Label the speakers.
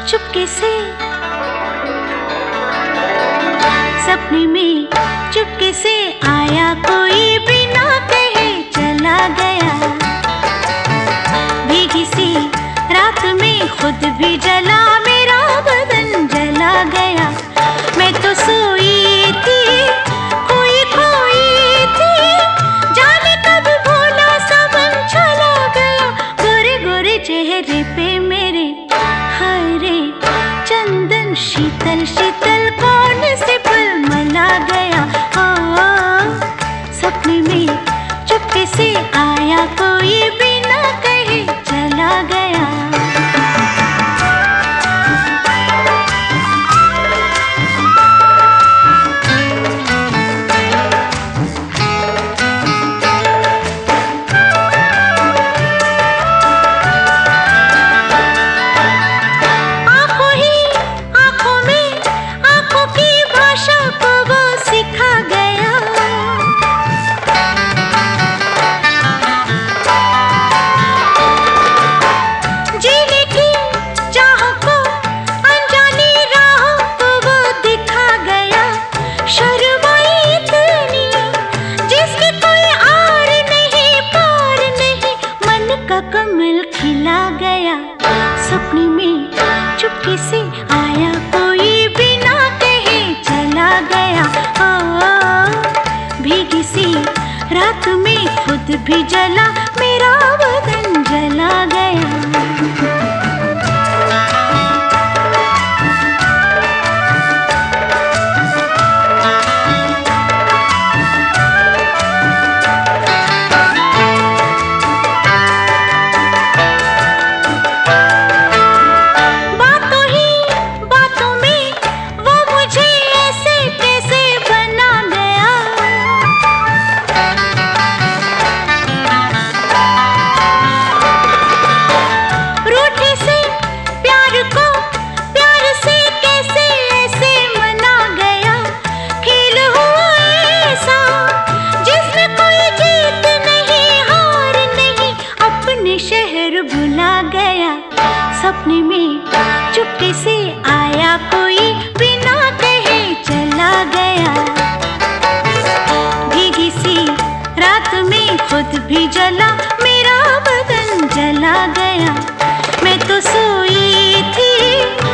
Speaker 1: चुपके से सपने में चुपके से आया कोई, बिना कहे चला गया। भीगी सी रात में खुद भी जला, मेरा बदन जला गया। मैं तो सोई थी, कोई खोई थी, जाने कब भोला सा मन चला गया। गोरे गोरे चेहरे पे मेरे हाय रे चंदन शीतल शीतल कौन से पल मला गया। सपने में चुपके से आया कोई, बिना कहे चला गया। कमल खिला गया। सपने में चुपके से आया कोई, बिना कहे चला गया। भीगी सी रात में खुद भी जला, मेरा बदन जला गया। शहर भुला गया। सपने में चुपके से आया कोई, बिना कहे चला गया। भीगी सी रात में खुद भी जला, मेरा बदन जला गया। मैं तो सोई थी,